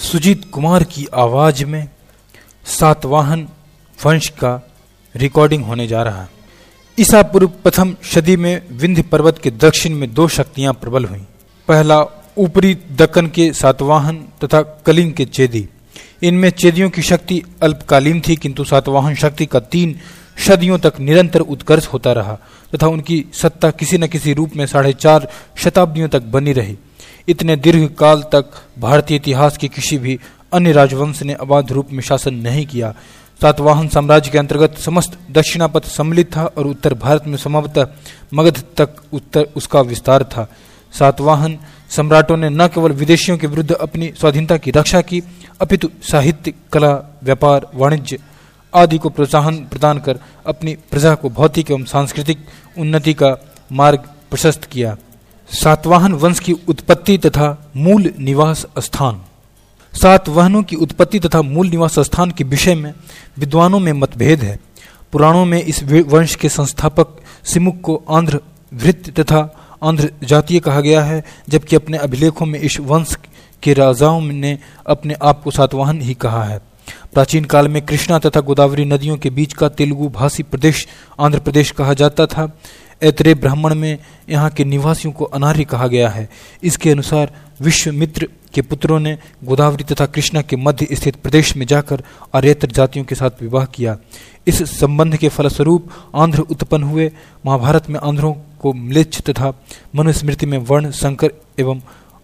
सुजीत कुमार की आवाज में सातवाहन वंश का रिकॉर्डिंग होने जा रहा है। ईसा पूर्व प्रथम सदी में विंध्य पर्वत के दक्षिण में दो शक्तियां प्रबल हुईं। पहला ऊपरी दक्कन के सातवाहन तथा कलिंग के चेदी। इनमें चेदियों की शक्ति अल्पकालीन थी, किंतु सातवाहन शक्ति का 3 सदियों तक निरंतर उत्कर्ष होता रहा तथा उनकी सत्ता किसी न किसी रूप में 4.5 शताब्दियों तक बनी रही। इतने दीर्घ काल तक भारतीय इतिहास के किसी भी अन्य राजवंश ने अबाध रूप में शासन नहीं किया। सातवाहन साम्राज्य के अंतर्गत समस्त दक्षिणापथ सम्मिलित था और उत्तर भारत में संभवतः मगध तक उत्तर उसका विस्तार था। सातवाहन सम्राटों ने न केवल विदेशियों के विरुद्ध अपनी स्वाधीनता की रक्षा की, अपितु साहित्य, कला, व्यापार, वाणिज्य आदि को प्रोत्साहन प्रदान कर अपनी प्रजा को भौतिक एवं सांस्कृतिक उन्नति का मार्ग प्रशस्त किया। सातवाहन वंश की उत्पत्ति तथा मूल निवास स्थान। सातवाहनों की उत्पत्ति तथा मूल निवास स्थान के विषय में विद्वानों में मतभेद है। पुराणों में इस वंश के संस्थापक सिमुक को आंध्र भृत्य तथा आंध्र जातीय कहा गया है, जबकि अपने अभिलेखों में इस वंश के राजाओं ने अपने आप को सातवाहन ही कहा है। प्राचीन काल में कृष्णा तथा गोदावरी नदियों के बीच का तेलुगु भाषी प्रदेश आंध्र प्रदेश कहा जाता था। ऐतरेय ब्राह्मण में यहाँ के निवासियों को अनार्य कहा गया है। इसके अनुसार विश्वामित्र के पुत्रों ने गोदावरी तथा कृष्णा के मध्य स्थित प्रदेश में जाकर आर्येतर जातियों के साथ विवाह किया। इस संबंध के फलस्वरूप आंध्र उत्पन्न हुए। महाभारत में आंध्रों को म्लेच्छ तथा मनुस्मृति में वर्ण संकर एवं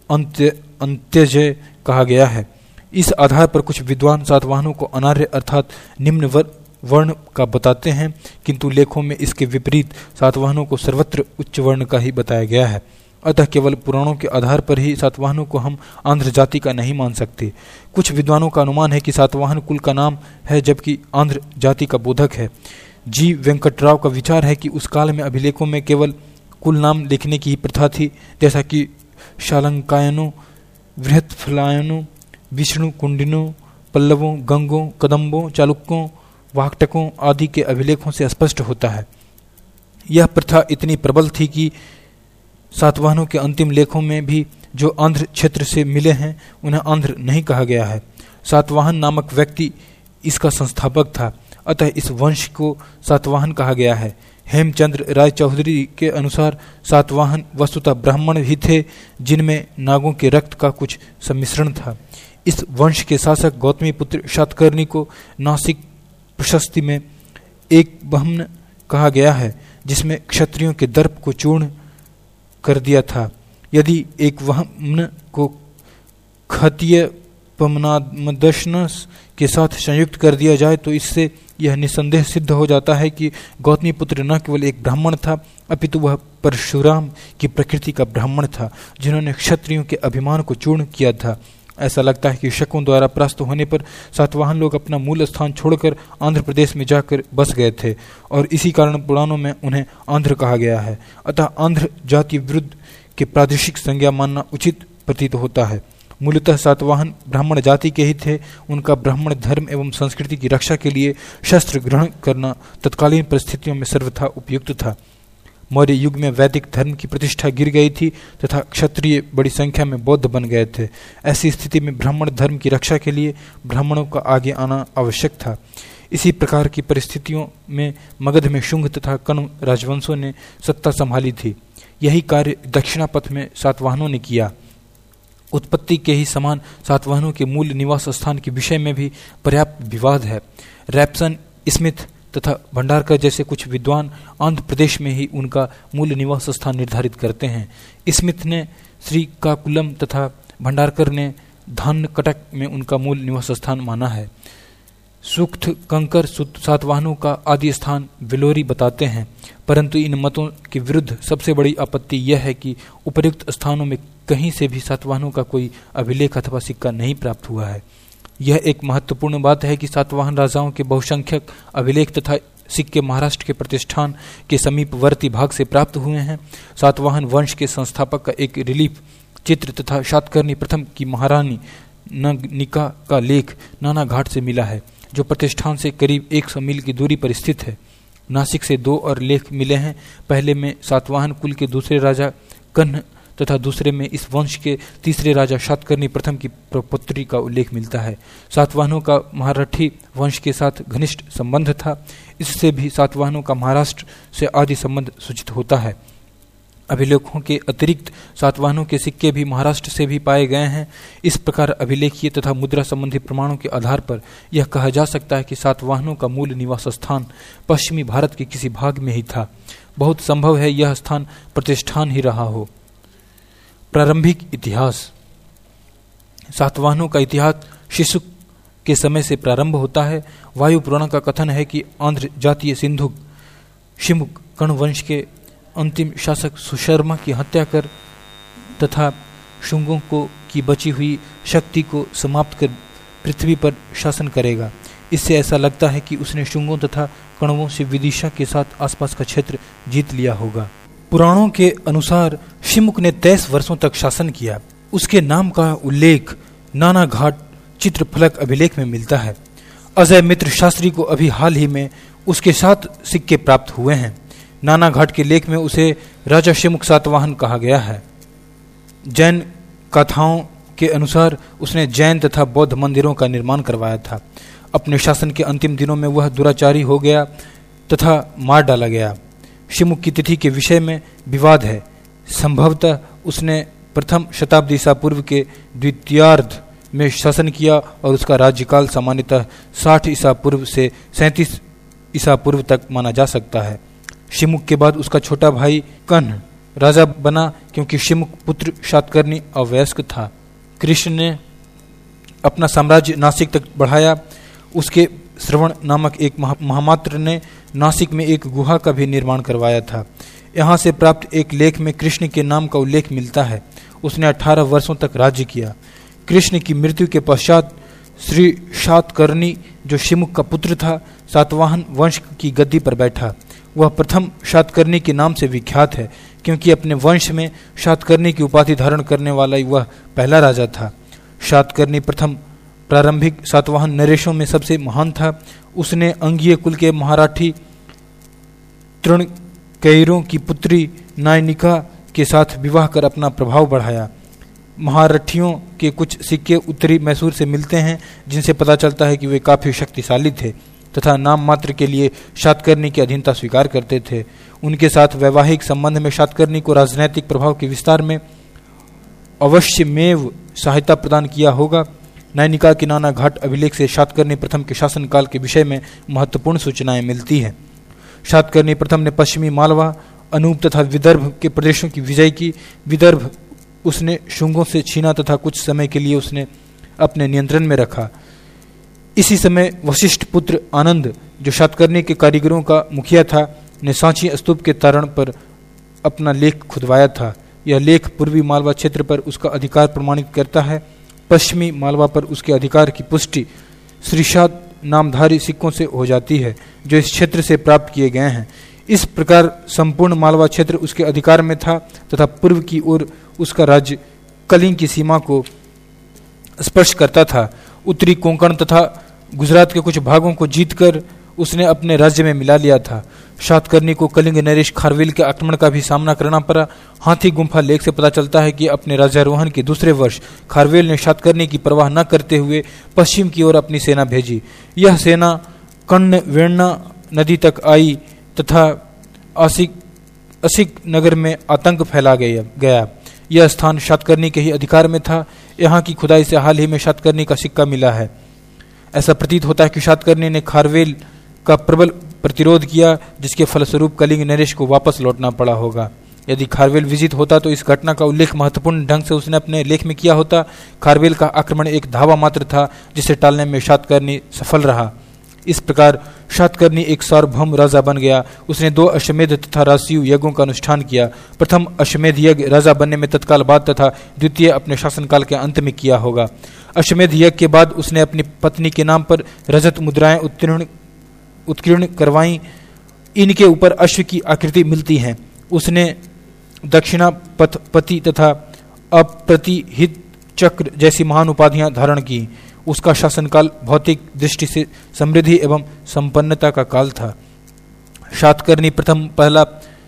अंत्यजय कहा गया है। इस आधार पर कुछ विद्वान सातवाहनों को अनार्य अर्थात निम्न वर्ण का बताते हैं, किंतु लेखों में इसके विपरीत सातवाहनों को सर्वत्र उच्च वर्ण का ही बताया गया है। अतः केवल पुराणों के आधार पर ही सातवाहनों को हम आंध्र जाति का नहीं मान सकते। कुछ विद्वानों का अनुमान है कि सातवाहन कुल का नाम है, जबकि आंध्र जाति का बोधक है। जी वेंकटराव का विचार है कि उस काल में अभिलेखों में केवल कुल नाम लिखने की ही प्रथा थी, जैसा कि शालंकायनों, बृहत्फलायनों, विष्णु कुंडिनों, पल्लवों, गंगों, कदम्बों, चालुक्यों, वाकटकों आदि के अभिलेखों से स्पष्ट होता है। यह प्रथा इतनी प्रबल थी कि सातवाहनों के अंतिम लेखों में भी जो आंध्र क्षेत्र से मिले हैं उन्हें आंध्र नहीं कहा गया है। सातवाहन नामक व्यक्ति इसका संस्थापक था, अतः इस वंश को सातवाहन कहा गया है। हेमचंद्र राय चौधरी के अनुसार सातवाहन वस्तुतः ब्राह्मण ही थे, जिनमें नागों के रक्त का कुछ सम्मिश्रण था। इस वंश के शासक गौतमी पुत्र शातकर्णी को नासिक प्रशस्ति में एक बहमन कहा गया है, जिसमें क्षत्रियों के दर्प को चूर्ण कर दिया था। यदि एक बहमन को खतीय पमनादशनस के साथ संयुक्त कर दिया जाए तो इससे यह निसंदेह सिद्ध हो जाता है कि गौतमी पुत्र न केवल एक ब्राह्मण था, अपितु वह परशुराम की प्रकृति का ब्राह्मण था, जिन्होंने क्षत्रियों के अभिमान को चूर्ण किया था। ऐसा लगता है कि शकों द्वारा परास्त होने पर सातवाहन लोग अपना मूल स्थान छोड़कर आंध्र प्रदेश में जाकर बस गए थे और इसी कारण पुराणों में उन्हें आंध्र कहा गया है। अतः आंध्र जाति विरुद्ध के प्रादेशिक संज्ञा मानना उचित प्रतीत होता है। मूलतः सातवाहन ब्राह्मण जाति के ही थे। उनका ब्राह्मण धर्म एवं संस्कृति की रक्षा के लिए शस्त्र ग्रहण करना तत्कालीन परिस्थितियों में सर्वथा उपयुक्त था। मौर्य युग में वैदिक धर्म की प्रतिष्ठा गिर गई थी तथा क्षत्रिय बड़ी संख्या में बौद्ध बन गए थे। ऐसी स्थिति में ब्राह्मण धर्म की रक्षा के लिए ब्राह्मणों का आगे आना आवश्यक था। इसी प्रकार की परिस्थितियों में मगध में शुंग तथा कण्व राजवंशों ने सत्ता संभाली थी। यही कार्य दक्षिणापथ में सातवाहनों ने किया। उत्पत्ति के ही समान सातवाहनों के मूल निवास स्थान के विषय में भी पर्याप्त विवाद है। रैप्सन, स्मिथ तथा भंडारकर जैसे कुछ विद्वान आंध्र प्रदेश में ही उनका मूल निवास स्थान निर्धारित करते हैं। स्मिथ ने श्रीकाकुलम तथा भंडारकर ने धानकटक में उनका मूल निवास स्थान माना है। सूक्त कंकर सातवाहनों का आदि स्थान वेलोरी बताते हैं, परंतु इन मतों के विरुद्ध सबसे बड़ी आपत्ति यह है कि उपर्युक्त स्थानों में कहीं से भी सातवाहनों का कोई अभिलेख अथवा सिक्का नहीं प्राप्त हुआ है। यह एक महत्वपूर्ण बात है कि सातवाहन राजाओं के बहुसंख्यक अभिलेख तथा सिक्के महाराष्ट्र के प्रतिष्ठान के समीपवर्ती भाग से प्राप्त हुए हैं। सातवाहन वंश के संस्थापक का एक रिलीफ चित्र तथा शातकर्णी प्रथम की महारानी नगनिका का लेख नाना घाट से मिला है, जो प्रतिष्ठान से करीब 100 मील की दूरी पर स्थित है। नासिक से 2 और लेख मिले हैं। पहले में सातवाहन कुल के दूसरे राजा कन्ह तथा दूसरे में इस वंश के तीसरे राजा शातकर्णी प्रथम की प्रपौत्री का उल्लेख मिलता है। सातवाहनों का महारठी वंश के साथ घनिष्ठ संबंध था। इससे भी सातवाहनों का महाराष्ट्र से आदि संबंध सूचित होता है। अभिलेखों के अतिरिक्त सातवाहनों के सिक्के भी महाराष्ट्र से भी पाए गए हैं। इस प्रकार अभिलेखीय तथा मुद्रा संबंधी प्रमाणों के आधार पर यह कहा जा सकता है कि सातवाहनों का मूल निवास स्थान पश्चिमी भारत के किसी भाग में ही था। बहुत संभव है यह स्थान प्रतिष्ठान ही रहा हो। प्रारंभिक इतिहास। सातवाहनों का इतिहास शिशुक के समय से प्रारंभ होता है। वायु पुराण का कथन है कि आंध्र जातीय सिंधु शिमुक कर्ण वंश के अंतिम शासक सुशर्मा की हत्या कर तथा शुंगों की बची हुई शक्ति को समाप्त कर पृथ्वी पर शासन करेगा। इससे ऐसा लगता है कि उसने शुंगों तथा कण्वों से विदिशा के साथ आसपास का क्षेत्र जीत लिया होगा। पुराणों के अनुसार शिमुक ने 23 वर्षों तक शासन किया। उसके नाम का उल्लेख नाना घाट चित्रफलक अभिलेख में मिलता है। अजय मित्र शास्त्री को अभी हाल ही में उसके 7 सिक्के प्राप्त हुए हैं। नाना घाट के लेख में उसे राजा शिमुक सातवाहन कहा गया है। जैन कथाओं के अनुसार उसने जैन तथा बौद्ध मंदिरों का निर्माण करवाया था। अपने शासन के अंतिम दिनों में वह दुराचारी हो गया तथा मार डाला गया। शिमुक की तिथि के विषय में विवाद है। संभवतः उसने प्रथम शताब्दी ईसा पूर्व के द्वितीयार्ध में शासन किया और उसका राज्यकाल सामान्यतः 60 ईसा पूर्व से 37 ईसा पूर्व तक माना जा सकता है। शिमुक के बाद उसका छोटा भाई कर्ण राजा बना, क्योंकि शिमुक पुत्र शातकर्णी अवयस्क था। कृष्ण ने अपना साम्राज्य नासिक तक बढ़ाया। उसके श्रवण नामक एक महामात्र ने नासिक में एक गुहा का भी निर्माण करवाया था। यहाँ से प्राप्त एक लेख में कृष्ण के नाम का उल्लेख मिलता है। उसने 18 वर्षों तक राज्य किया। कृष्ण की मृत्यु के पश्चात श्री शातकर्णी, जो शिमुक का पुत्र था, सातवाहन वंश की गद्दी पर बैठा। वह प्रथम शातकर्णी के नाम से विख्यात है, क्योंकि अपने वंश में शातकर्णी की उपाधि धारण करने वाला वह पहला राजा था। शातकर्णी प्रथम प्रारंभिक सातवाहन नरेशों में सबसे महान था। उसने अंगीय कुल के महाराठी तृणकैरों की पुत्री नायनिका के साथ विवाह कर अपना प्रभाव बढ़ाया। महारठियों के कुछ सिक्के उत्तरी मैसूर से मिलते हैं, जिनसे पता चलता है कि वे काफी शक्तिशाली थे तथा नाम मात्र के लिए शातकर्णी की अधीनता स्वीकार करते थे। उनके साथ वैवाहिक संबंध में शातकर्णी को राजनैतिक प्रभाव के विस्तार में अवश्यमेव सहायता प्रदान किया होगा। नैनिका की नाना घाट अभिलेख से शातकर्णी प्रथम के शासनकाल के विषय में महत्वपूर्ण सूचनाएं मिलती हैं। शातकर्णी प्रथम ने पश्चिमी मालवा, अनूप तथा विदर्भ के प्रदेशों की विजय की। विदर्भ उसने शुंगों से छीना तथा कुछ समय के लिए उसने अपने नियंत्रण में रखा। इसी समय वशिष्ठ पुत्र आनंद, जो शातकर्णी के कारीगरों का मुखिया था, ने सांची स्तूप के तारण पर अपना लेख खुदवाया था। यह लेख पूर्वी मालवा क्षेत्र पर उसका अधिकार प्रमाणित करता है। पश्चिमी मालवा पर उसके अधिकार की पुष्टि श्रीशात नामधारी सिक्कों से हो जाती है, जो इस क्षेत्र से प्राप्त किए गए हैं। इस प्रकार संपूर्ण मालवा क्षेत्र उसके अधिकार में था तथा पूर्व की ओर उसका राज्य कलिंग की सीमा को स्पर्श करता था। उत्तरी कोंकण तथा गुजरात के कुछ भागों को जीतकर उसने अपने राज्य में मिला लिया था। शातकर्णी को कलिंग नरेश खारवेल के आक्रमण का भी सामना करना पड़ा। हाथी गुम्फा लेख से पता चलता है कि अपने राज्यारोहण के दूसरे वर्ष खारवेल ने शातकर्णी की परवाह न करते हुए पश्चिम की ओर अपनी सेना भेजी। यह सेना कर्ण वेण्णा नदी तक आई तथा असिक नगर में आतंक फैला गया। यह स्थान शातकर्णी के ही अधिकार में था। यहाँ की खुदाई से हाल ही में शातकर्णी का सिक्का मिला है। ऐसा प्रतीत होता है कि शातकर्णी ने खारवेल का प्रबल प्रतिरोध किया, जिसके फलस्वरूप कलिंग नरेश को वापस लौटना पड़ा होगा। यदि खारवेल विजित होता तो इस घटना का उल्लेख महत्वपूर्ण ढंग से उसने अपने लेख में किया होता। खारवेल का आक्रमण एक धावा मात्र था, जिसे टालने में शातकर्णी सफल रहा। इस प्रकार शातकर्णी एक सार्वभौम राजा बन गया। उसने 2 अश्वमेध तथा राजसूय यज्ञों का अनुष्ठान किया। प्रथम अश्वमेध यज्ञ राजा बनने में तत्काल बाद तथा द्वितीय अपने शासनकाल के अंत में किया होगा। अश्वमेध यज्ञ के बाद उसने अपनी पत्नी के नाम पर रजत मुद्राएं उत्कीर्ण करवाई। इनके ऊपर अश्व की आकृति मिलती है। उसने दक्षिणा पथपति तथा अप्रतिहित चक्र जैसी महान उपाधियां धारण की। उसका शासनकाल भौतिक दृष्टि से समृद्धि एवं संपन्नता का काल था। शातकर्णी प्रथम पहला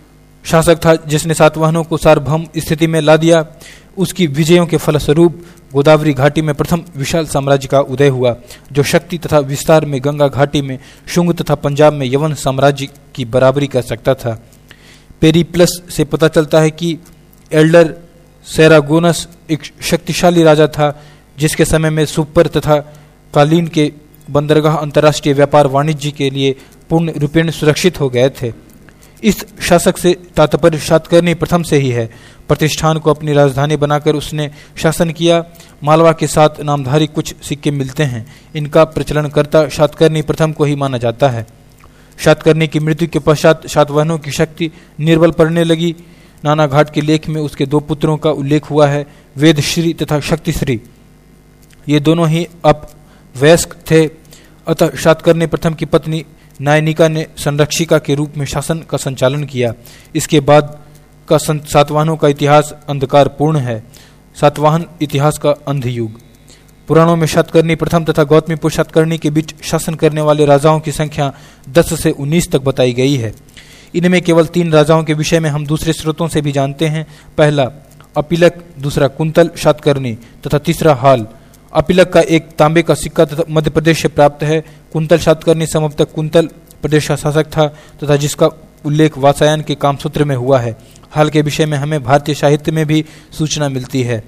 शासक था जिसने सातवाहनों को सार्वभौम स्थिति में ला दिया। उसकी विजयों के फलस्वरूप गोदावरी घाटी में प्रथम विशाल साम्राज्य का उदय हुआ, जो शक्ति तथा विस्तार में गंगा घाटी में शुंग तथा पंजाब में यवन साम्राज्य की बराबरी कर सकता था। पेरिप्लस से पता चलता है कि एल्डर सेरागोनस एक शक्तिशाली राजा था, जिसके समय में सुपर तथा कालीन के बंदरगाह अंतर्राष्ट्रीय व्यापार वाणिज्य के लिए पूर्ण रूपेण सुरक्षित हो गए थे। इस शासक से तात्पर्य सातकर्णी प्रथम से ही है। प्रतिष्ठान को अपनी राजधानी बनाकर उसने शासन किया। मालवा के साथ नामधारी कुछ सिक्के मिलते हैं। इनका प्रचलनकर्ता सातकर्णी प्रथम को ही माना जाता है। सातकर्णी की मृत्यु के पश्चात सातवाहनों की शक्ति निर्बल पड़ने लगी। नाना घाट के लेख में उसके दो पुत्रों का उल्लेख हुआ है, वेदश्री तथा शक्तिश्री। ये दोनों ही अपवयस्क थे। अतः सातकर्णी प्रथम की पत्नी नायनिका ने संरक्षिका के रूप में शासन का संचालन किया। इसके बाद का सातवाहनों का इतिहास अंधकारपूर्ण है। सातवाहन इतिहास का अंधयुग। पुराणों में सातकर्णी प्रथम तथा गौतमीपुत्र सातकर्णी के बीच शासन करने वाले राजाओं की संख्या 10 से 19 तक बताई गई है। इनमें केवल 3 राजाओं के विषय में हम दूसरे स्रोतों से भी जानते हैं। पहला अपिलक, दूसरा कुंतल सातकर्णी तथा तीसरा हाल। अपिलक का एक तांबे का सिक्का तथा मध्य प्रदेश से प्राप्त है। कुंतल सातकर्णी संभवतः कुंतल प्रदेश का शासक था तथा जिसका उल्लेख वात्सायन के कामसूत्र में हुआ है। हाल के विषय में हमें भारतीय साहित्य में भी सूचना मिलती है।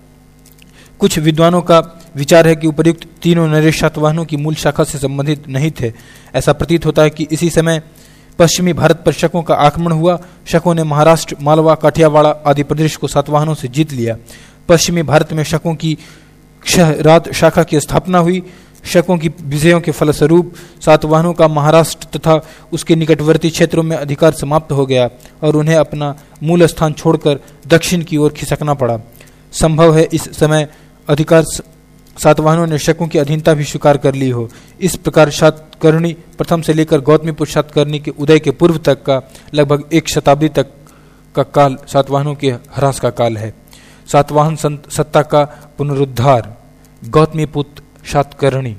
कुछ विद्वानों का विचार है कि उपर्युक्त तीनों नरेश सातवाहनों की मूल शाखा से संबंधित नहीं थे। ऐसा प्रतीत होता है कि इसी समय पश्चिमी भारत पर शकों का आक्रमण हुआ। शकों ने महाराष्ट्र, मालवा, काठियावाड़ आदि प्रदेश को सातवाहनों से जीत लिया। पश्चिमी भारत में शकों की क्षहरात शाखा की स्थापना हुई। शकों की विजयों के फलस्वरूप सातवाहनों का महाराष्ट्र तथा उसके निकटवर्ती क्षेत्रों में अधिकार समाप्त हो गया और उन्हें अपना मूल स्थान छोड़कर दक्षिण की ओर खिसकना पड़ा। संभव है इस समय अधिकार सातवाहनों ने शकों की अधीनता भी स्वीकार कर ली हो। इस प्रकार सातकर्णी प्रथम से लेकर गौतमीपुत्र सातकर्णी के उदय के पूर्व तक का लगभग 1 शताब्दी तक का काल सातवाहनों के ह्रास का काल है। सातवाहन सत्ता का पुनरुद्धार। गौतमीपुत्र सातकर्णी।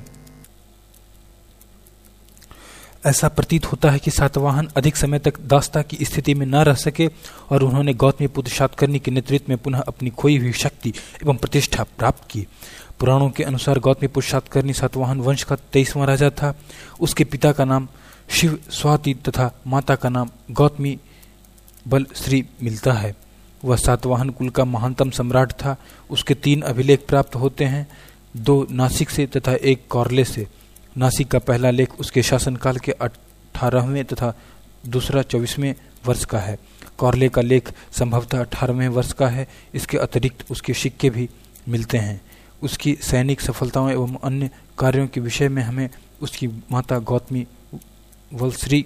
ऐसा प्रतीत होता है कि सातवाहन अधिक समय तक दासता की स्थिति में न रह सके और उन्होंने गौतमीपुत्र सातकर्णी के नेतृत्व में पुनः अपनी खोई हुई शक्ति एवं प्रतिष्ठा प्राप्त की। पुराणों के अनुसार गौतमीपुत्र सातकर्णी सातवाहन वंश का 23वां राजा था। उसके पिता का नाम शिव स्वाति तथा माता का नाम गौतमी बलश्री मिलता है। वह सातवाहन कुल का महानतम सम्राट था। उसके 3 अभिलेख प्राप्त होते हैं, 2 नासिक से तथा 1 कौरले से। नासिक का पहला लेख उसके शासनकाल के 18वें तथा दूसरा 24वें वर्ष का है। कौरले का लेख संभवतः 18वें वर्ष का है। इसके अतिरिक्त उसके सिक्के भी मिलते हैं। उसकी सैनिक सफलताओं एवं अन्य कार्यों के विषय में हमें उसकी माता गौतमी वलश्री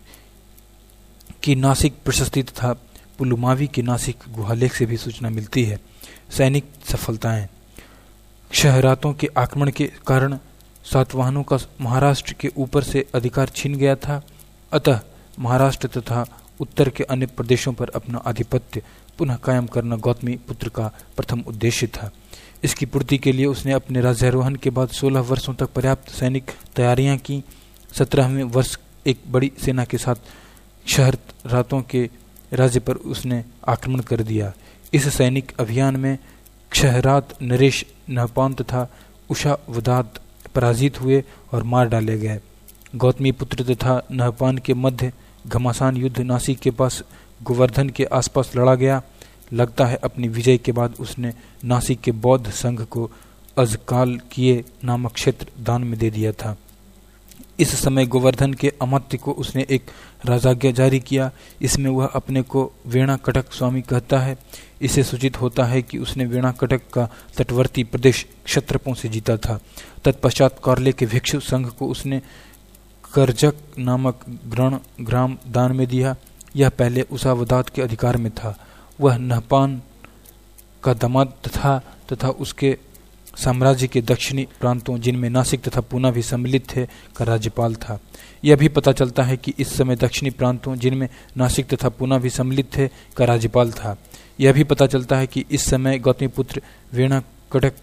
की नासिक प्रशस्ति तथा पुलुमावी के नासिक गुहालेख से भी सूचना मिलती है। सैनिक सफलताएं। क्षहरातों के आक्रमण के कारण सातवाहनों का महाराष्ट्र के ऊपर से अधिकार छीन गया था। अतः महाराष्ट्र तथा उत्तर के अन्य प्रदेशों पर अपना आधिपत्य पुनः कायम करना गौतमी पुत्र का प्रथम उद्देश्य था। इसकी पूर्ति के लिए उसने अपने राज्यारोहण के बाद 16 वर्षों तक पर्याप्त सैनिक तैयारियां की। 17वें वर्ष एक बड़ी सेना के साथ क्षहरातों के राज्य पर उसने आक्रमण कर दिया। इस सैनिक अभियान में क्षहरात नरेश, नहपान तथा उषावदात पराजित हुए और मार डाले गए। गौतमी पुत्र तथा नहपान के मध्य घमासान युद्ध नासिक के पास गोवर्धन के आसपास लड़ा गया। लगता है अपनी विजय के बाद उसने नासिक के बौद्ध संघ को अजकाल किए नामक क्षेत्र दान में दे दिया था। इस समय गोवर्धन के अमात्य को उसने एक राजाज्ञा जारी किया। इसमें वह अपने को वेणा कटक स्वामी कहता है। इसे सूचित होता है कि उसने वेणा कटक का तटवर्ती प्रदेश क्षत्रपों से जीता था। तत्पश्चात कौरले के भिक्षु संघ को उसने करजक नामक ग्राम दान में दिया। यह पहले उषावदात के अधिकार में था। वह नहपान का दामाद तथा उसके साम्राज्य के दक्षिणी प्रांतों, जिनमें नासिक तथा पूना भी सम्मिलित थे, का राज्यपाल था। यह भी पता चलता है कि इस समय दक्षिणी प्रांतों, जिनमें नासिक तथा पूना भी सम्मिलित थे, का राज्यपाल था। यह भी पता चलता है कि इस समय गौतमीपुत्र वेणा कटक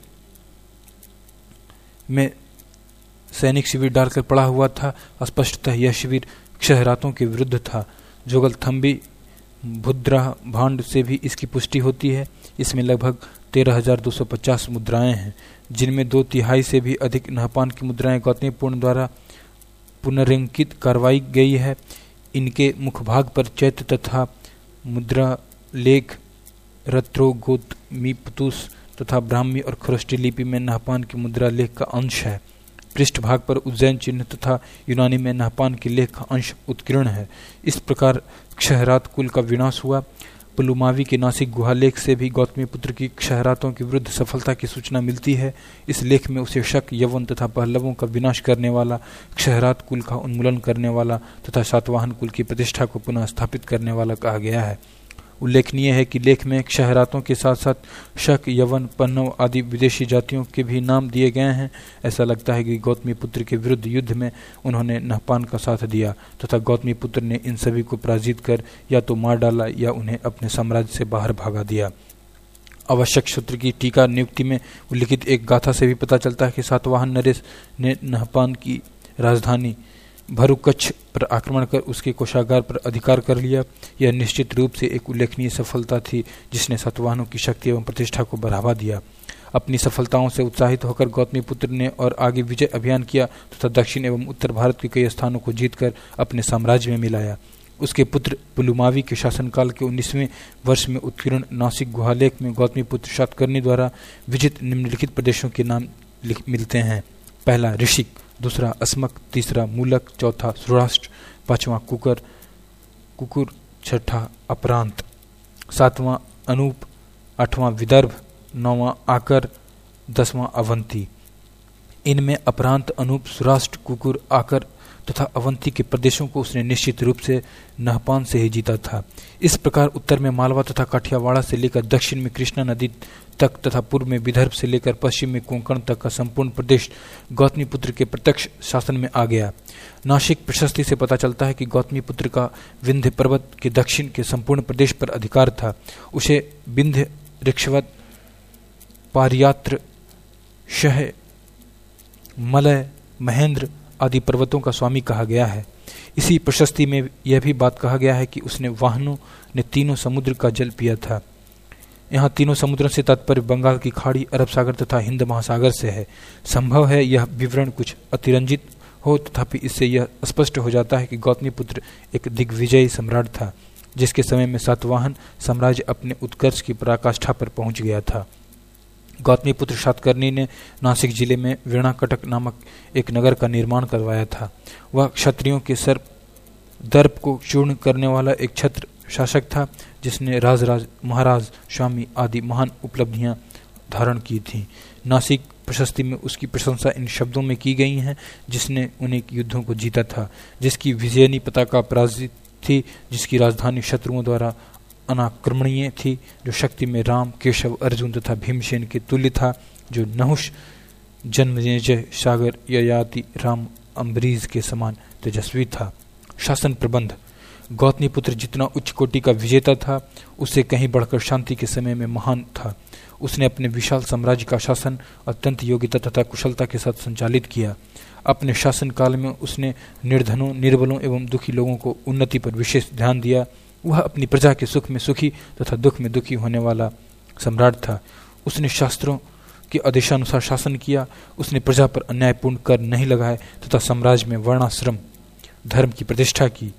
में सैनिक शिविर डालकर पड़ा हुआ था। स्पष्टतः यह शिविर क्षहरातों के विरुद्ध था। जोगलथम्बी भुद्रा भांड से भी इसकी पुष्टि होती है। इसमें लगभग 13,250 मुद्राएं हैं, जिनमें 2/3 से भी अधिक नहपान की मुद्राएं गौतमीपुत्र द्वारा पुनरंकित करवाई गई है। इनके मुखभाग पर चैत्य तथा मुद्रा लेख रत्रोगोतमीपुतुस तथा ब्राह्मी और खरोष्टी लिपि में नहपान की मुद्रा लेख का अंश है। पृष्ठभाग पर उज्जैन चिन्ह तथा यूनानी में नहपान के लेख का अंश उत्कीर्ण है। इस प्रकार क्षहरात कुल का विनाश हुआ। पुलुमावी के नासिक गुहालेख से भी गौतमीपुत्र की क्षहरातों के विरुद्ध सफलता की सूचना मिलती है। इस लेख में उसे शक, यवन तथा पहलवों का विनाश करने वाला, क्षहरात कुल का उन्मूलन करने वाला तथा सातवाहन कुल की प्रतिष्ठा को पुनः स्थापित करने वाला कहा गया है। उल्लेखनीय है कि लेख में क्षहरातों के साथ साथ शक, यवन, पन्नव आदि विदेशी जातियों के भी नाम दिए गए हैं। ऐसा लगता है कि गौतमीपुत्र के विरुद्ध युद्ध में उन्होंने नहपान का साथ दिया तथा गौतमीपुत्र ने इन सभी को पराजित कर या तो मार डाला या उन्हें अपने साम्राज्य से बाहर भगा दिया। आवश्यक सूत्र की टीका नियुक्ति में उल्लिखित एक गाथा से भी पता चलता है कि सातवाहन नरेश ने नहपान की राजधानी भरुकच्छ पर आक्रमण कर उसके कोषागार पर अधिकार कर लिया। यह निश्चित रूप से एक उल्लेखनीय सफलता थी, जिसने सातवाहनों की शक्ति एवं प्रतिष्ठा को बढ़ावा दिया। अपनी सफलताओं से उत्साहित होकर गौतमीपुत्र ने और आगे विजय अभियान किया तथा दक्षिण एवं उत्तर भारत के कई स्थानों को जीतकर अपने साम्राज्य में मिलाया। उसके पुत्र पुलुमावी के शासनकाल के 19वें वर्ष में उत्कीर्ण नासिक गुहालेख में गौतमीपुत्र शातकर्णी द्वारा विजित निम्नलिखित प्रदेशों के नाम मिलते हैं। पहला ऋषिक, दूसरा अस्मक, तीसरा मूलक, चौथा सौराष्ट्र, पांचवा कुकुर, छठा अपरांत, सातवां अनूप, आठवां विदर्भ, नौवां आकर, 10वां अवंती। इनमें अपरांत, अनूप, सौराष्ट्र, कुकुर, आकर तथा अवंती के प्रदेशों को उसने निश्चित रूप से नहपान से ही जीता था। इस प्रकार उत्तर में मालवा तथा काठियावाड़ से लेकर दक्षिण में कृष्णा नदी तक तथा पूर्व में विदर्भ से लेकर पश्चिम में कोंकण तक का संपूर्ण प्रदेश गौतमीपुत्र के प्रत्यक्ष शासन में आ गया। नासिक प्रशस्ति से पता चलता है कि गौतमीपुत्र का विंध्य पर्वत के दक्षिण के संपूर्ण प्रदेश पर अधिकार था। उसे विंध्य, ऋक्षवत, पारियात्र, शह, मलय, महेंद्र आदि पर्वतों का स्वामी कहा गया है। इसी प्रशस्ति में यह भी बात कहा गया है कि उसने वाहनों ने तीनों समुद्र का जल पिया था। यहाँ तीनों समुद्रों से तात्पर्य बंगाल की खाड़ी, अरब सागर तथा हिंद महासागर से है। संभव है यह विवरण कुछ अतिरंजित हो, तथापि इससे यह स्पष्ट हो जाता है कि गौतमीपुत्र एक दिग्विजयी सम्राट था, जिसके समय में सातवाहन साम्राज्य अपने उत्कर्ष की पराकाष्ठा पर पहुंच गया था। गौतमीपुत्र शातकर्णी ने नासिक जिले में वीणाकटक नामक एक नगर का निर्माण करवाया था। वह क्षत्रियों के सर दर्प को चूर्ण करने वाला एक छत्र शासक था, जिसने राजराज, महाराज, स्वामी आदि महान उपलब्धियां धारण की थीं। नासिक प्रशस्ति में उसकी प्रशंसा इन शब्दों में की गई है: जिसने अनेक युद्धों को जीता था, जिसकी विजयनी पताका पराजित थी, जिसकी राजधानी शत्रुओं द्वारा अनाक्रमणीय थी, जो शक्ति में राम, केशव, अर्जुन तथा भीमसेन के तुल्य था, जो नहुष, जन्मेजय, सागर, ययाति, राम, अम्बरीज के समान तेजस्वी था। शासन प्रबंध: गौतमीपुत्र जितना उच्च कोटि का विजेता था, उससे कहीं बढ़कर शांति के समय में महान था। उसने अपने विशाल साम्राज्य का शासन अत्यंत योग्यता तथा कुशलता के साथ संचालित किया। अपने शासन काल में उसने निर्धनों, निर्बलों एवं दुखी लोगों को उन्नति पर विशेष ध्यान दिया। वह अपनी प्रजा के सुख में सुखी तथा दुख में दुखी होने वाला सम्राट था। उसने शास्त्रों के आदेशानुसार शासन किया। उसने प्रजा पर अन्यायपूर्ण कर नहीं लगाए तथा साम्राज्य में वर्णाश्रम धर्म की प्रतिष्ठा की।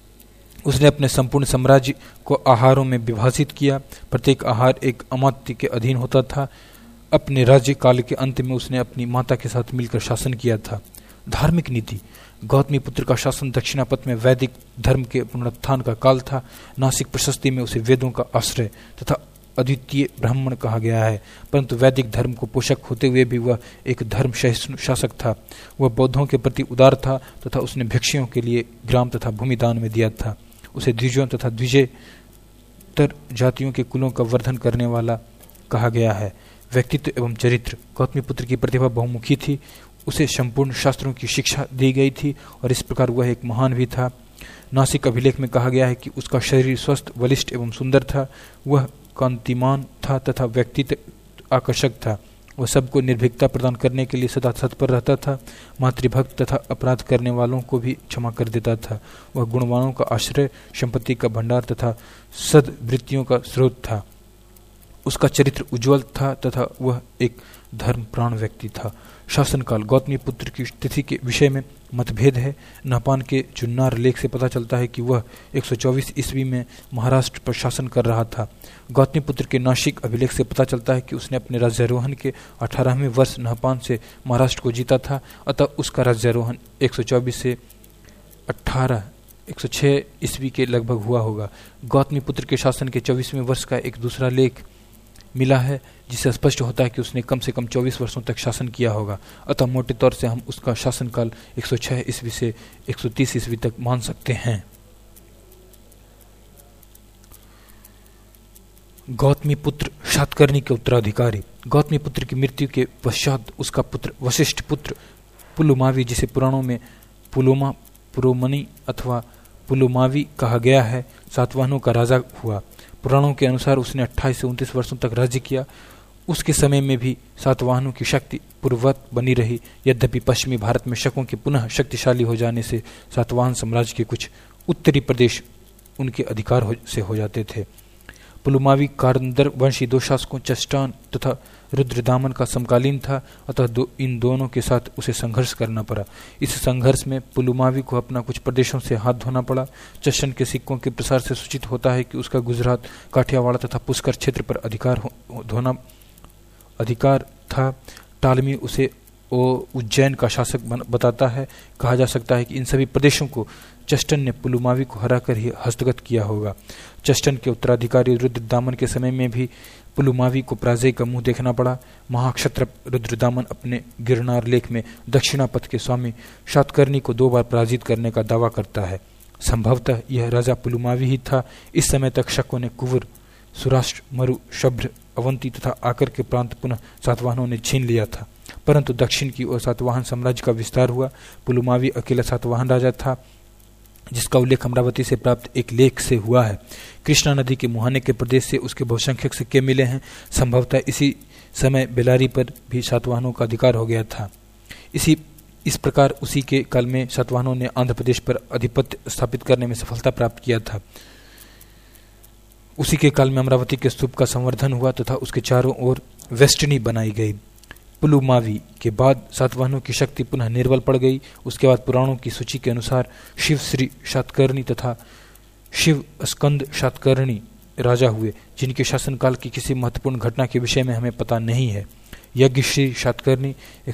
उसने अपने संपूर्ण साम्राज्य को आहारों में विभाजित किया। प्रत्येक आहार एक अमात्य के अधीन होता था। अपने राज्य काल के अंत में उसने अपनी माता के साथ मिलकर शासन किया था। धार्मिक नीति: गौतमीपुत्र का शासन दक्षिणापथ में वैदिक धर्म के पुनरुत्थान का काल था। नासिक प्रशस्ति में उसे वेदों का आश्रय तथा अद्वितीय ब्राह्मण कहा गया है, परंतु वैदिक धर्म को पोषक होते हुए भी वह एक धर्म सहिष्णु शासक था। वह बौद्धों के प्रति उदार था तथा उसने भिक्षुओं के लिए ग्राम तथा भूमि दान में दिया था। उसे द्विजों तथा द्विजेतर जातियों के कुलों का वर्धन करने वाला कहा गया है। व्यक्तित्व एवं चरित्र: गौतमीपुत्र की प्रतिभा बहुमुखी थी। उसे संपूर्ण शास्त्रों की शिक्षा दी गई थी और इस प्रकार वह एक महान भी था। नासिक अभिलेख में कहा गया है कि उसका शरीर स्वस्थ, बलिष्ठ एवं सुंदर था। वह कांतिमान था तथा व्यक्तित्व आकर्षक था। वह सबको निर्भीकता प्रदान करने के लिए सदा तत्पर रहता था। मातृभक्त तथा अपराध करने वालों को भी क्षमा कर देता था। वह गुणवानों का आश्रय, संपत्ति का भंडार तथा सद्वृत्तियों का स्रोत था। उसका चरित्र उज्ज्वल था तथा वह एक धर्मप्राण व्यक्ति था। शासनकाल गौतमी पुत्र की तिथि के विषय में मतभेद है। नहपान के जुन्नार लेख से पता चलता है कि वह 124 ईस्वी में महाराष्ट्र पर शासन कर रहा था। गौतमी पुत्र के नासिक अभिलेख से पता चलता है कि उसने अपने राज्यारोहण के 18वें वर्ष नहपान से महाराष्ट्र को जीता था। अतः उसका राज्यारोहण 124 से 106 ईस्वी के लगभग हुआ होगा। गौतमी पुत्र के शासन के 24वें वर्ष का एक दूसरा लेख मिला है जिससे स्पष्ट होता है कि उसने कम से कम 24 वर्षों तक शासन किया होगा। अतः मोटे तौर से हम उसका शासनकाल 106 ईस्वी से 130 ईस्वी तक मान सकते हैं। गौतमी पुत्र शातकर्णी के उत्तराधिकारी। गौतमी पुत्र की मृत्यु के पश्चात उसका पुत्र वशिष्ठ पुत्र पुलुमावी, जिसे पुराणों में पुलोमा, पुरोमणि अथवा पुलुमावी कहा गया है, सातवाहनों का राजा हुआ। पुराणों के अनुसार उसने 28 से 29 वर्षों तक राज्य किया। उसके समय में भी सातवाहनों की शक्ति पूर्ववत बनी रही। यद्यपि पश्चिमी भारत में शकों के पुनः शक्तिशाली हो जाने से सातवाहन साम्राज्य के कुछ उत्तरी प्रदेश उनके अधिकार से हो जाते थे। पुलुमावी कारंदर वंशी दो शासकों चष्टान तथा रुद्रदामन का समकालीन था। अतः इन दोनों के साथ उसे संघर्ष करना पड़ा। इस संघर्ष में पुलुमावी को अपना कुछ प्रदेशों से हाथ धोना पड़ा। चष्टन के सिक्कों के प्रसार से सूचित होता है कि उसका गुजरात, काठियावाड़ तथा पुष्कर क्षेत्र पर अधिकार था। टालमी उसे उज्जैन का शासक बताता है। कहा जा सकता है कि इन सभी प्रदेशों को चष्टन ने पुलुमावी को हराकर ही हस्तगत किया होगा। चष्टन के उत्तराधिकारी रुद्रदामन के समय में भी पुलुमावी को पराजय का मुंह देखना पड़ा। महाक्षत्रप रुद्रदामन अपने गिरनार लेख में दक्षिणापथ के स्वामी शातकर्णी को 2 बार पराजित करने का दावा करता है। संभवतः यह राजा पुलुमावी ही था। इस समय तक शकों ने कुवर, सुराष्ट्र, मरु, शभ्र, अवंती तथा आकर के प्रांत पुनः सातवाहनों ने छीन लिया था। परंतु दक्षिण की ओर सातवाहन साम्राज्य का विस्तार हुआ। पुलुमावी अकेला सातवाहन राजा था, जिसका उल्लेख अमरावती से प्राप्त एक लेख से हुआ है। कृष्णा नदी के मुहाने के प्रदेश से उसके बहुसंख्यक सिक्के मिले हैं। संभवतः इसी समय बेलारी पर भी सातवाहनों का अधिकार हो गया था। इस प्रकार उसी के काल में सातवाहनों ने आंध्र प्रदेश पर आधिपत्य स्थापित करने में सफलता प्राप्त किया था। उसी के काल में अमरावती के स्तूप का संवर्धन हुआ तथा उसके चारों ओर वेस्टनी बनाई गई। पुलुमावी के बाद सातवाहनों की शक्ति पुनः निर्बल पड़ गई। उसके बाद पुराणों की सूची के अनुसार शिव श्री शातकर्णी तथा शिव स्कंद शातकर्णी राजा हुए, जिनके शासनकाल की किसी महत्वपूर्ण घटना के विषय में हमें पता नहीं है। यज्ञ श्री शातकर्णी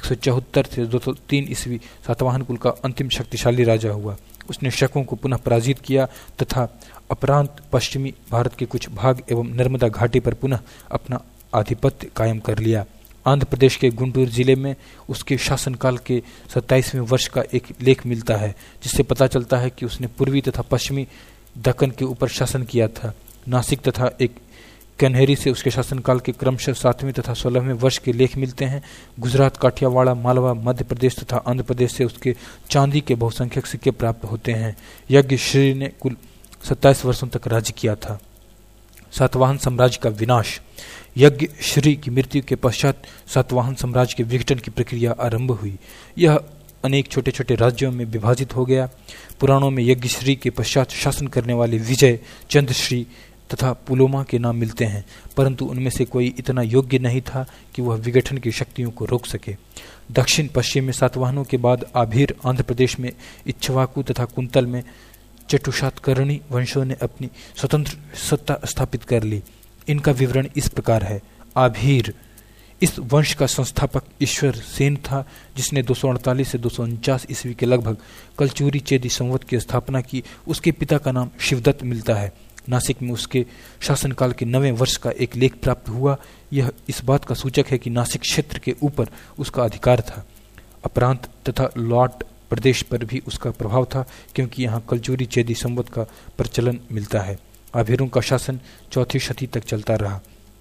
174 से 203 ईस्वी सातवाहन कुल का अंतिम शक्तिशाली राजा हुआ। उसने शकों को पुनः पराजित किया तथा अपरांत पश्चिमी भारत के कुछ भाग एवं नर्मदा घाटी पर पुनः अपना आधिपत्य कायम कर लिया। आंध्र प्रदेश के गुंटूर जिले में उसके शासनकाल के 27वें वर्ष का एक लेख मिलता है, जिससे पता चलता है कि उसने पूर्वी तथा पश्चिमी दक्कन के ऊपर शासन किया था। नासिक तथा एक कन्हेरी से उसके शासनकाल के क्रमशः 7वें तथा 16वें वर्ष के लेख मिलते हैं। गुजरात, काठियावाड़, मालवा, मध्य प्रदेश तथा आंध्र प्रदेश से उसके चांदी के बहुसंख्यक सिक्के प्राप्त होते हैं। यज्ञ श्री ने कुल 27 वर्षों तक राज्य किया था। सातवाहन साम्राज्य का विनाश। यज्ञ श्री की मृत्यु के पश्चात सातवाहन साम्राज्य के विघटन की प्रक्रिया आरंभ हुई। यह अनेक छोटे छोटे राज्यों में विभाजित हो गया। पुराणों में यज्ञ श्री के पश्चात शासन करने वाले विजय, चंद्रश्री तथा पुलोमा के नाम मिलते हैं, परंतु उनमें से कोई इतना योग्य नहीं था कि वह विघटन की शक्तियों को रोक सके। दक्षिण पश्चिम में सातवाहनों के बाद आभीर, आंध्र प्रदेश में इच्छवाकु तथा कुंतल में चटुशातकर्णी वंशों ने अपनी स्वतंत्र सत्ता स्थापित कर ली। इनका विवरण इस प्रकार है। आभीर, इस वंश का संस्थापक ईश्वर सेन था, जिसने 248 से 249 ईस्वी के लगभग कलचूरी चेदी संवत की स्थापना की। उसके पिता का नाम शिवदत्त मिलता है। नासिक में उसके शासनकाल के 9वें वर्ष का एक लेख प्राप्त हुआ। यह इस बात का सूचक है कि नासिक क्षेत्र के ऊपर उसका अधिकार था। अपरांत तथा लॉट प्रदेश पर भी उसका प्रभाव था, क्योंकि यहाँ कलचूरी चेदी संवत का प्रचलन मिलता है। आभीरों का शासन 4वीं शती तक चलता रहा।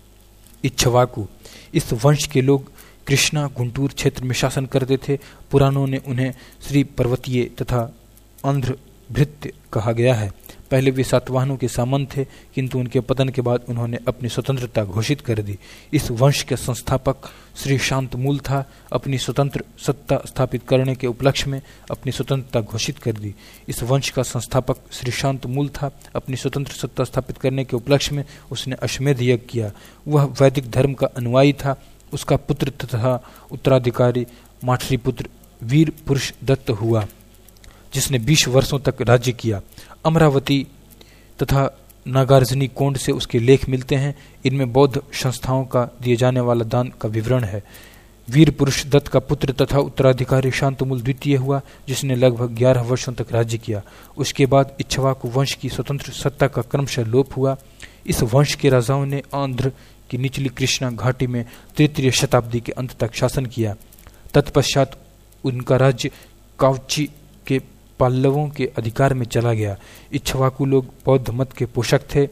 इच्छवाकु, इस वंश के लोग कृष्णा गुंटूर क्षेत्र में शासन करते थे। पुराणों ने उन्हें श्री पर्वतीय तथा आंध्र भृत्य कहा गया है। पहले वे सातवाहनों के सामंत थे, किंतु उनके पतन के बाद उन्होंने अपनी स्वतंत्रता घोषित कर दी। इस वंश के संस्थापक श्री शांतमूल था अपनी स्वतंत्र सत्ता स्थापित करने के उपलक्ष्य में अपनी स्वतंत्रता घोषित कर दी। इस वंश का संस्थापक श्री शांतमूल था अपनी स्वतंत्र सत्ता स्थापित करने के उपलक्ष्य में उसने अश्वमेध यज्ञ किया। वह वैदिक धर्म का अनुयायी था। उसका पुत्र तथा उत्तराधिकारी मातृपुत्र वीर पुरुष दत्त हुआ, जिसने 20 वर्षों तक राज्य किया। अमरावती तथा नागार्जुनी कोंड से उसके लेख मिलते हैं। इनमें बौद्ध संस्थाओं का दिए जाने वाला दान का विवरण है। वीर पुरुष दत्त का पुत्र तथा उत्तराधिकारी शांतमूल द्वितीय हुआ, जिसने लगभग 11 वर्षों तक राज्य किया। उसके बाद इक्ष्वाकु वंश की स्वतंत्र सत्ता का क्रमशः लोप हुआ। इस वंश के राजाओं ने आंध्र की निचली कृष्णा घाटी में तृतीय शताब्दी के अंत तक शासन किया। तत्पश्चात उनका राज्य काउची के पल्लवों के अधिकार में चला गया। इक्ष्वाकु लोग बौद्ध मत के पोषक थे।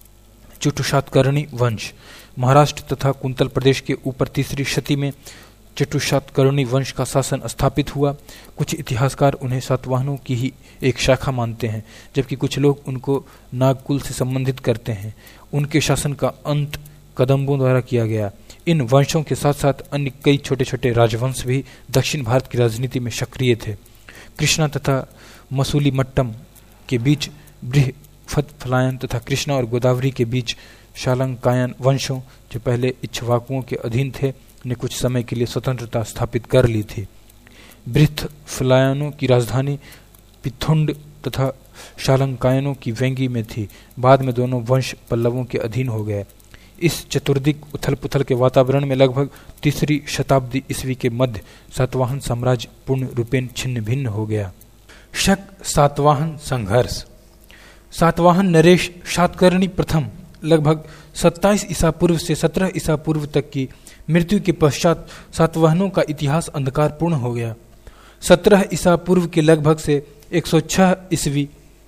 चतुष्सातकर्णी वंश महाराष्ट्र तथा कुंतल प्रदेश के ऊपर 3री शती में चतुष्सातकर्णी वंश का शासन स्थापित हुआ। कुछ इतिहासकार उन्हें सातवाहनों की ही एक शाखा मानते हैं, जबकि कुछ लोग उनको नागकुल से संबंधित करते हैं। उनके शासन का अंत कदम्बों द्वारा किया गया। इन वंशों के साथ साथ अन्य कई छोटे छोटे राजवंश भी दक्षिण भारत की राजनीति में सक्रिय थे। कृष्णा तथा मसूलीमट्टम के बीच बृहत्फलायन तथा कृष्णा और गोदावरी के बीच शालंकायन वंशों, जो पहले इक्ष्वाकुओं के अधीन थे, ने कुछ समय के लिए स्वतंत्रता स्थापित कर ली थी। बृहत्फलायनों की राजधानी पिथुंड तथा शालंकायनों की वेंगी में थी। बाद में दोनों वंश पल्लवों के अधीन हो गए। इस चतुर्दिक उथल पुथल के वातावरण में लगभग 3री शताब्दी ईस्वी के मध्य सातवाहन साम्राज्य पूर्ण रूपेण छिन्न भिन्न हो गया। शक सातवाहन संघर्ष। सातवाहन नरेश सातकर्णी प्रथम लगभग 27 ईसा पूर्व से 17 ईसा पूर्व तक की मृत्यु के पश्चात सातवाहनों का इतिहास अंधकारपूर्ण हो गया। 17 ईसा पूर्व के लगभग से 106 ईस्वी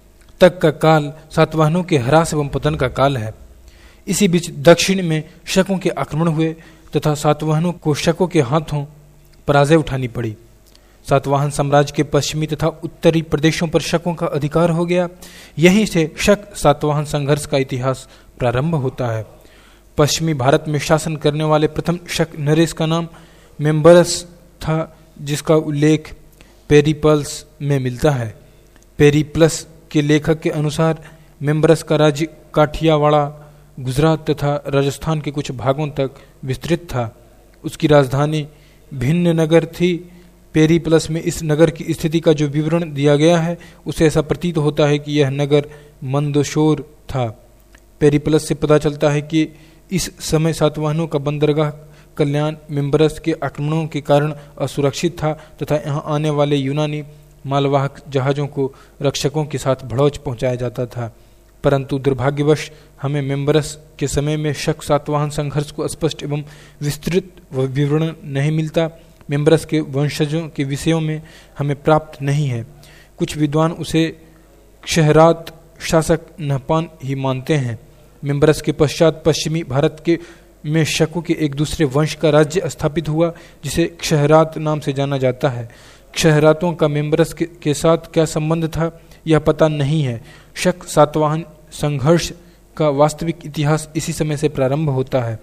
तक का काल सातवाहनों के ह्रास एवं पतन का काल है। इसी बीच दक्षिण में शकों के आक्रमण हुए तथा सातवाहनों को शकों के हाथों पराजय उठानी पड़ी। सातवाहन साम्राज्य के पश्चिमी तथा उत्तरी प्रदेशों पर शकों का अधिकार हो गया। यहीं से शक सातवाहन संघर्ष का इतिहास प्रारंभ होता है। पश्चिमी भारत में शासन करने वाले प्रथम शक नरेश का नाम मेम्बरस था, जिसका उल्लेख पेरिप्लस में मिलता है। पेरिप्लस के लेखक के अनुसार मेम्बरस का राज्य काठियावाड़, गुजरात तथा राजस्थान के कुछ भागों तक विस्तृत था। उसकी राजधानी भिन्न नगर थी। पेरिप्लस में इस नगर की स्थिति का जो विवरण दिया गया है, उसे ऐसा प्रतीत होता है कि यह नगर मंदसौर था। पेरिप्लस से पता चलता है कि इस समय सातवाहनों का बंदरगाह कल्याण मेम्बरस के आक्रमणों के कारण असुरक्षित था तथा यहाँ आने वाले यूनानी मालवाहक जहाज़ों को रक्षकों के साथ भड़ोच पहुँचाया जाता था। परंतु दुर्भाग्यवश हमें मेम्बरस के समय में शक सातवाहन संघर्ष को स्पष्ट एवं विस्तृत विवरण नहीं मिलता। मेम्बरस के वंशजों के विषयों में हमें प्राप्त नहीं है। कुछ विद्वान उसे क्षहरात शासक नहपान ही मानते हैं। मेम्बरस के पश्चात पश्चिमी भारत के में शकों के एक दूसरे वंश का राज्य स्थापित हुआ, जिसे क्षहरात नाम से जाना जाता है। क्षहरातों का मेम्बरस के साथ क्या संबंध था, यह पता नहीं है। शक सातवाहन संघर्ष का वास्तविक इतिहास इसी समय से प्रारंभ होता है।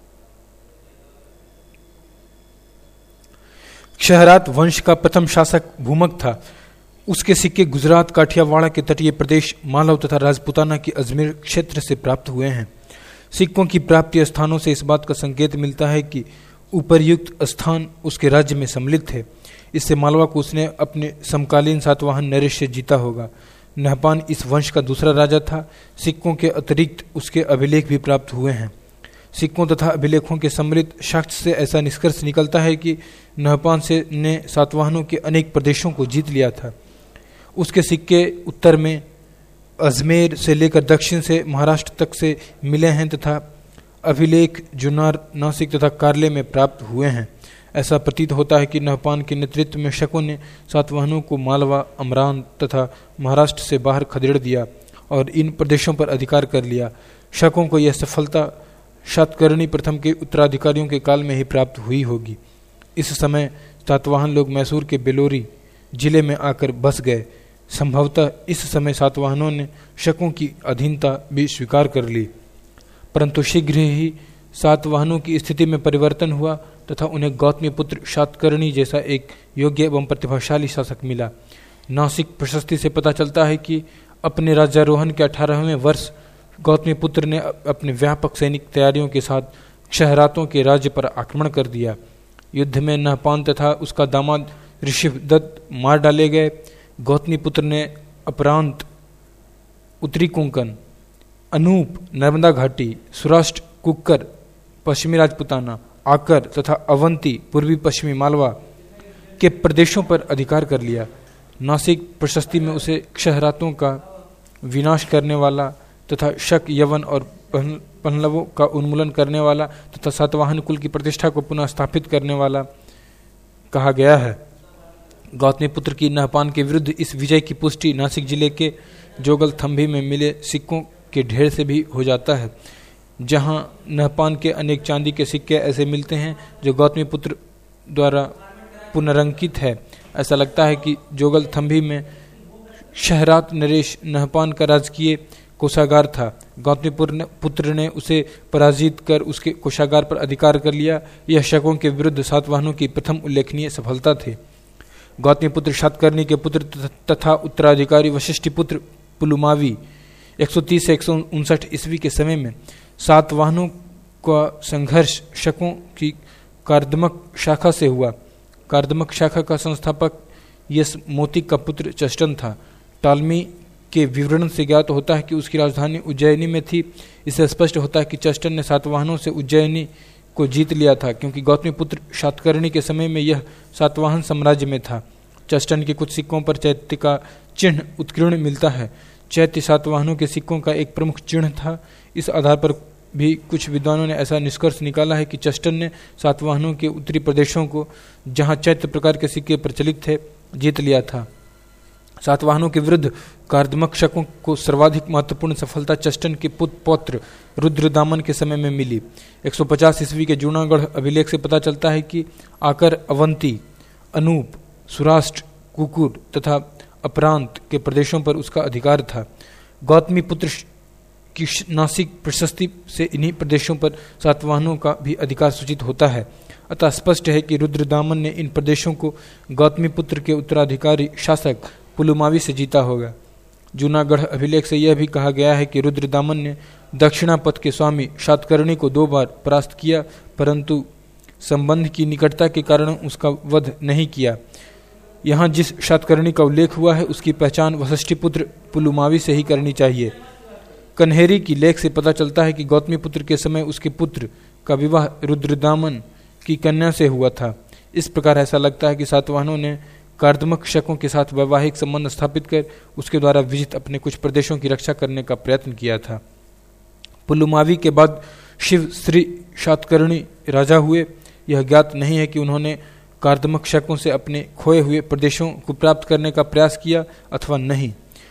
क्षहरात वंश का प्रथम शासक भूमक था। उसके सिक्के गुजरात, काठियावाड़ के तटीय प्रदेश, मालव तथा राजपुताना के अजमेर क्षेत्र से प्राप्त हुए हैं। सिक्कों की प्राप्ति स्थानों से इस बात का संकेत मिलता है कि उपर्युक्त स्थान उसके राज्य में सम्मिलित थे। इससे मालवा को उसने अपने समकालीन सातवाहन नरेश से जीता होगा। नहपान इस वंश का दूसरा राजा था। सिक्कों के अतिरिक्त उसके अभिलेख भी प्राप्त हुए हैं। सिक्कों तथा अभिलेखों के सम्मिलित साक्ष्य से ऐसा निष्कर्ष निकलता है कि नहपान ने सातवाहनों के अनेक प्रदेशों को जीत लिया था। उसके सिक्के उत्तर में अजमेर से लेकर दक्षिण से महाराष्ट्र तक से मिले हैं तथा अभिलेख जुन्नर, नासिक तथा कार्ले में प्राप्त हुए हैं। ऐसा प्रतीत होता है कि नहपान के नेतृत्व में शकों ने सातवाहनों को मालवा, अमरान तथा महाराष्ट्र से बाहर खदेड़ दिया और इन प्रदेशों पर अधिकार कर लिया। शकों को यह सफलता सातकर्णी प्रथम के उत्तराधिकारियों के काल में ही प्राप्त हुई होगी। इस समय सातवाहन लोग मैसूर के बेलोरी जिले में आकर बस गए। संभवतः इस समय सातवाहनों ने शकों की अधीनता भी स्वीकार कर ली, परंतु शीघ्र ही सातवाहनों की स्थिति में परिवर्तन हुआ तथा उन्हें गौतमी पुत्र शातकर्णी जैसा एक योग्य एवं प्रतिभाशाली शासक मिला। नासिक प्रशस्ति से पता चलता है कि अपने राज्यारोहण के 18वें वर्ष गौतमी पुत्र ने अपने व्यापक सैनिक तैयारियों के साथ क्षहरातों के राज्य पर आक्रमण कर दिया। युद्ध में नहपान तथा उसका दामाद ऋषभदत्त मार डाले गए। गौतमी पुत्र ने अपरांत, उत्तरी कोंकण, अनूप, नर्मदा घाटी, सुराष्ट्र, कुक्कर, पश्चिमी राजपुताना, आकर तथा अवंती, पूर्वी पश्चिमी मालवा के प्रदेशों पर अधिकार कर लिया। नासिक प्रशस्ति में उसे क्षहरातों का विनाश करने वाला तथा शक, यवन और पल्लवों का उन्मूलन करने वाला तथा सातवाहन कुल की प्रतिष्ठा को पुनः स्थापित करने वाला कहा गया है। गौतमी पुत्र की नहपान के विरुद्ध इस विजय की पुष्टि नासिक जिले के जोगलथंभी में मिले सिक्कों के ढेर से भी हो जाता है, जहां नहपान के अनेक चांदी के सिक्के ऐसे मिलते हैं जो गौतमी पुत्र द्वारा पुनरंकित है। ऐसा लगता है कि जोगलथंभी में शहरात नरेश नहपान का राजकीय कोषागार था। गौतमी पुत्र ने उसे पराजित कर उसके कोषागार पर अधिकार कर लिया। यह शकों के विरुद्ध सातवाहनों की प्रथम उल्लेखनीय सफलता थी। गौतमी पुत्र शातकर्णी के पुत्र तथा उत्तराधिकारी वशिष्ठ पुत्र पुलुमावी 130 से 159 ईस्वी के समय में सातवाहनों का संघर्ष शकों की कार्दमक शाखा से हुआ। कार्दमक शाखा का संस्थापक यस मोती का पुत्र चष्टन था। टालमी के विवरण से ज्ञात होता है कि उसकी राजधानी उज्जैनी में थी। इससे स्पष्ट होता है कि चष्टन ने सातवाहनों से उज्जैनी को जीत लिया था, क्योंकि गौतमी पुत्र शातकर्णी के समय में यह सातवाहन साम्राज्य में था। चष्टन के कुछ सिक्कों पर चैत्य का चिन्ह उत्कीर्ण मिलता है। चैत्य सातवाहनों के सिक्कों का एक प्रमुख चिन्ह था। इस आधार पर भी कुछ विद्वानों ने ऐसा निष्कर्ष निकाला है कि चष्टन ने सातवाहनों के उत्तरी प्रदेशों को, जहां चैत्य प्रकार के सिक्के प्रचलित थे, जीत लिया था। सातवाहनों के विरुद्ध कार्दमक शकों को सर्वाधिक महत्वपूर्ण सफलता चष्टन के पौत्र रुद्रदामन के समय में मिली। 150 ईस्वी के जूनागढ़ अभिलेख से पता चलता है कि आकर, अवंती, अनूप, सुराष्ट्र, कुकुर तथा अपरांत के प्रदेशों पर उसका अधिकार था। गौतमी पुत्र की नासिक प्रशस्ति से इन्हीं प्रदेशों पर सातवाहनों का भी अधिकार सूचित होता है। अतः स्पष्ट है कि रुद्रदामन ने इन प्रदेशों को गौतमी पुत्र के उत्तराधिकारी शासक पुलुमावी से जीता होगा। जूनागढ़ अभिलेख से यह भी कहा गया है कि रुद्रदामन ने दक्षिणापथ के स्वामी शातकर्णी को 2 बार परास्त किया, परंतु संबंध की निकटता के कारण उसका वध नहीं किया। यहाँ जिस शातकर्णी का उल्लेख हुआ है उसकी पहचान वशिष्ठ पुत्र पुलुमावी से ही करनी चाहिए। कन्हेरी की लेख से पता चलता है कि गौतमी पुत्र के समय उसके पुत्र का विवाह रुद्रदामन की कन्या से हुआ था। इस प्रकार ऐसा लगता है कि सातवाहनों ने कार्दमक शकों के साथ वैवाहिक संबंध स्थापित कर उसके द्वारा विजित अपने कुछ प्रदेशों की रक्षा करने का प्रयत्न किया था। पुलुमावी के बाद शिव श्री शातकर्णी राजा हुए। यह ज्ञात नहीं है कि उन्होंने कार्दमक शकों से अपने खोए हुए प्रदेशों को प्राप्त करने का प्रयास किया अथवा नहीं।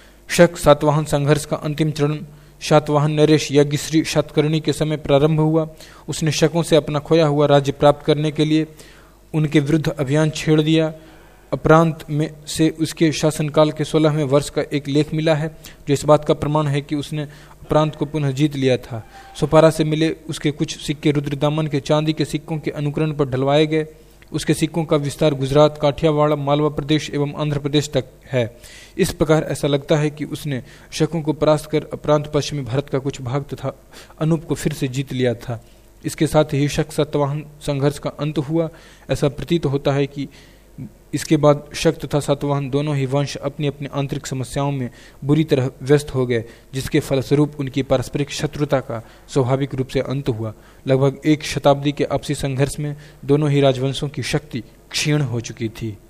शक सातवाहन संघर्ष का अंतिम चरण शातवाहन नरेश यज्ञश्री शातकर्णी के समय प्रारंभ हुआ। उसने शकों से अपना खोया हुआ राज्य प्राप्त करने के लिए उनके विरुद्ध अभियान छेड़ दिया। अपरांत में से उसके शासनकाल के 16वें वर्ष का एक लेख मिला है, जो इस बात का प्रमाण है कि उसने अपरांत को पुनः जीत लिया था। सोपारा से मिले उसके कुछ सिक्के रुद्रदामन के चांदी के सिक्कों के अनुकरण पर ढलवाए गए। उसके सिक्कों का विस्तार गुजरात, काठियावाड़, मालवा प्रदेश एवं आंध्र प्रदेश तक है। इस प्रकार ऐसा लगता है कि उसने शकों को परास्त कर अपरांत पश्चिमी भारत का कुछ भाग तथा अनूप को फिर से जीत लिया था। इसके साथ ही शक सातवाहन संघर्ष का अंत हुआ। ऐसा प्रतीत होता है कि इसके बाद शक तथा सातवाहन दोनों ही वंश अपनी अपनी आंतरिक समस्याओं में बुरी तरह व्यस्त हो गए, जिसके फलस्वरूप उनकी पारस्परिक शत्रुता का स्वाभाविक रूप से अंत हुआ। लगभग 1 शताब्दी के आपसी संघर्ष में दोनों ही राजवंशों की शक्ति क्षीण हो चुकी थी।